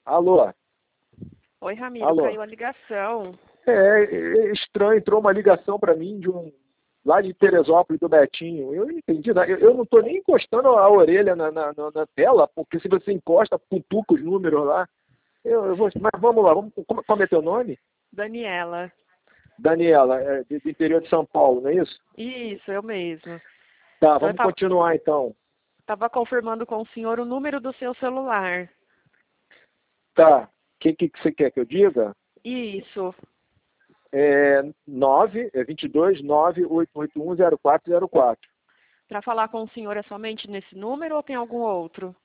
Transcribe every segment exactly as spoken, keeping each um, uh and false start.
Alô? Oi, Ramiro, Alô? caiu a ligação. É, é estranho, entrou uma ligação para mim de um lá de Teresópolis, do Betinho. Eu não entendi nada. Eu, eu não estou nem encostando a orelha na, na, na- na tela, porque se você encosta, cutuca os números lá. Eu, eu vou, mas vamos lá, vamos, como, como é teu nome? Daniela. Daniela, é, do do interior de São Paulo, não é isso? Isso, eu mesmo. Tá, Então, eu vamos tava, continuar então. tava confirmando com o senhor o número do seu celular. Tá, o que, que, que você quer que eu diga? Isso. É nove, é vinte e dois, nove oito oito um, zero quatro zero quatro. Para falar com o senhor é somente nesse número ou tem algum outro?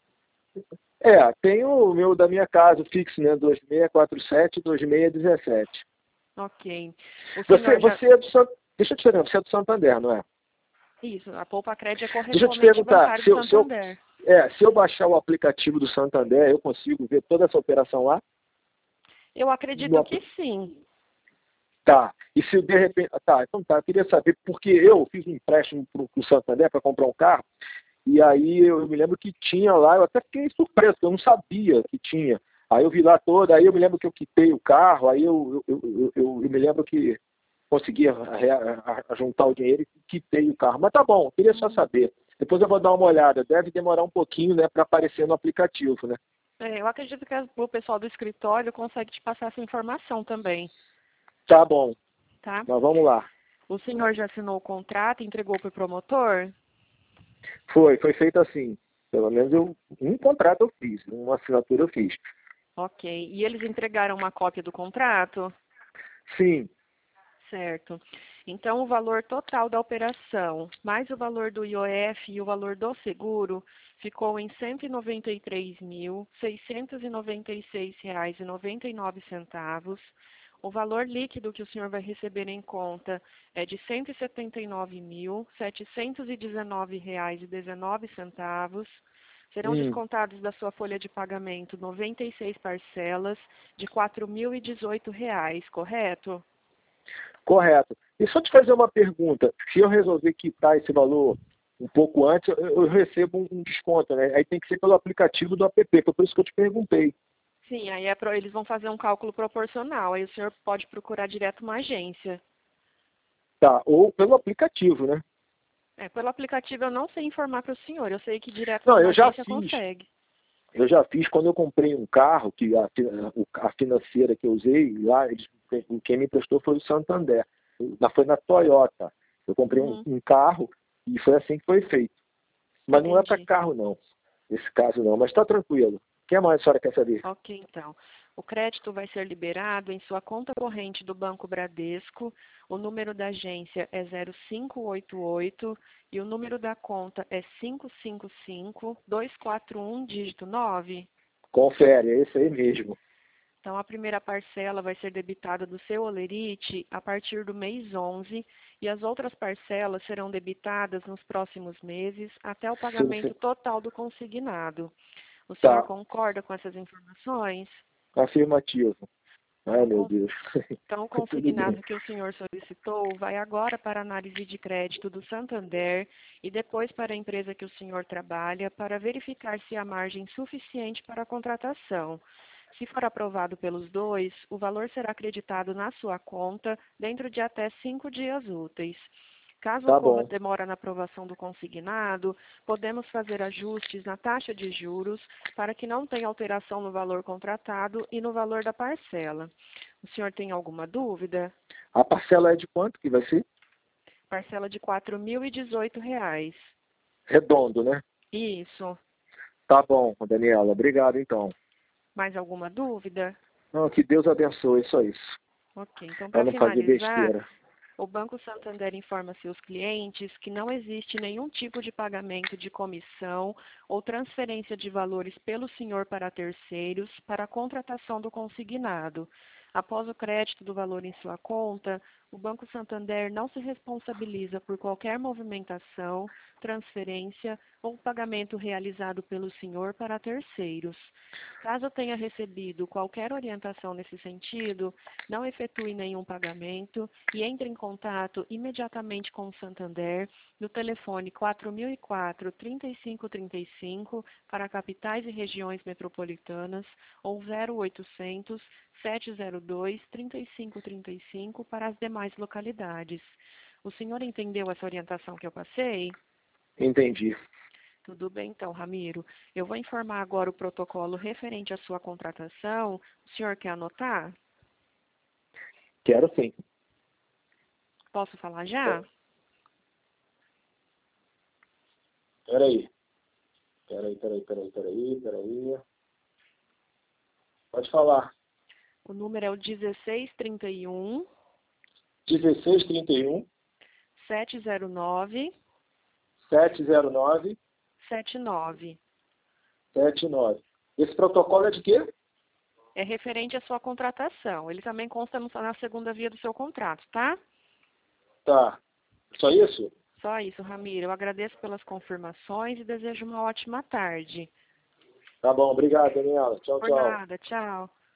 É, tem o meu da minha casa, o fixo, né? dois seis quatro sete, dois seis um sete. Ok. O Você, senhor já... você é do Santo. Deixa eu te perguntar, você é do Santander, não é? Isso, a Poupa Crédito é Deixa eu te correspondente perguntar, bancário se do eu, se eu, Santander. é, se eu baixar o aplicativo do Santander, eu consigo ver toda essa operação lá? Eu No acredito apli- que sim. Tá. E se de repente. Tá, então tá, eu queria saber, porque eu fiz um empréstimo para o Santander para comprar um carro, e aí eu me lembro que tinha lá, eu até fiquei surpreso, porque eu não sabia que tinha. Aí eu vi lá toda, aí eu me lembro que eu quitei o carro, aí eu, eu, eu, eu, eu me lembro que consegui a- a- a- juntar o dinheiro e quitei o carro. Mas tá bom, eu queria só saber. Depois eu vou dar uma olhada. Deve demorar um pouquinho, né, para aparecer no aplicativo, né? É, eu acredito que as- o pessoal do escritório consegue te passar essa informação também, Tá bom, tá? mas vamos lá. O senhor já assinou o contrato, entregou para o promotor? Foi, foi feito assim. Pelo menos eu, um contrato eu fiz, uma assinatura eu fiz. Ok. E eles entregaram uma cópia do contrato? Sim, Certo. Então, o valor total da operação, mais o valor do I O F e o valor do seguro, ficou em cento e noventa e três mil, seiscentos e noventa e seis reais e noventa e nove centavos. O valor líquido que o senhor vai receber em conta é de cento e setenta e nove mil, setecentos e dezenove reais e dezenove centavos. Serão hum, descontados da sua folha de pagamento noventa e seis parcelas de quatro mil e dezoito reais, correto? correto. E só te fazer uma pergunta. Se eu resolver quitar esse valor um pouco antes, eu, eu recebo um, um desconto, né? Aí tem que ser pelo aplicativo do app, foi por isso que eu te perguntei. Sim, aí é pro- eles vão fazer um cálculo proporcional. Aí o senhor pode procurar direto uma agência. Tá, ou pelo aplicativo, né? É, pelo aplicativo eu não sei informar para o senhor. Eu sei que direto Não, numa eu já agência fiz. consegue. Eu já fiz quando eu comprei um carro, que a, a financeira que eu usei, lá, eles, quem me emprestou foi o Santander. Na- Foi na Toyota. Eu comprei um, Uhum, um carro e foi assim que foi feito. Mas não é para entendi. carro, não. Esse caso não. Mas está tranquilo. O que mais a senhora quer saber? Ok, então. O crédito vai ser liberado em sua conta corrente do Banco Bradesco. O número da agência é zero cinco oito oito e o número da conta é cinco cinco cinco, dois quatro um, dígito nove. Confere, é esse aí mesmo. Então, a primeira parcela vai ser debitada do seu holerite a partir do mês onze e as outras parcelas serão debitadas nos próximos meses até o Sim, sim. pagamento total do consignado. O senhor Tá. concorda com essas informações? Afirmativo. Ai, Então, meu con- Deus. então, o Tudo bem. consignado que o senhor solicitou vai agora para a análise de crédito do Santander e depois para a empresa que o senhor trabalha para verificar se há margem suficiente para a contratação. Se for aprovado pelos dois, o valor será acreditado na sua conta dentro de até cinco dias úteis. Caso Tá ocorra bom. demora na aprovação do consignado, podemos fazer ajustes na taxa de juros para que não tenha alteração no valor contratado e no valor da parcela. O senhor tem alguma dúvida? A parcela é de quanto que vai ser? Parcela de quatro mil e dezoito reais. Redondo, né? Isso. Tá bom, Daniela. Obrigado, então. Mais alguma dúvida? Não, que Deus abençoe, só isso. Ok. Então, Para para não fazer finalizar, besteira. o Banco Santander informa seus clientes que não existe nenhum tipo de pagamento de comissão ou transferência de valores pelo senhor para terceiros para a contratação do consignado. Após o crédito do valor em sua conta, o Banco Santander não se responsabiliza por qualquer movimentação, transferência ou pagamento realizado pelo senhor para terceiros. Caso tenha recebido qualquer orientação nesse sentido, não efetue nenhum pagamento e entre em contato imediatamente com o Santander no telefone quatro mil e quatro, trinta e cinco trinta e cinco para capitais e regiões metropolitanas ou zero oitocentos, sete zero dois, trinta e cinco trinta e cinco para as demais localidades. O senhor entendeu essa orientação que eu passei? Entendi. Tudo bem, então, Ramiro. Eu vou informar agora o protocolo referente à sua contratação. O senhor quer anotar? Quero sim. Posso falar já? Peraí. Peraí, peraí, peraí, peraí, peraí. Pode falar. O número é o dezesseis trinta e um, dezesseis trinta e um, sete zero nove, sete zero nove, sete nove. sete nove. Esse protocolo é de quê? É referente à sua contratação. Ele também consta no- na segunda via do seu contrato, tá? Tá. Só isso? Só isso, Ramiro. Eu agradeço pelas confirmações e desejo uma ótima tarde. Tá bom, obrigado, Daniela. Tchau, Por tchau. nada, tchau.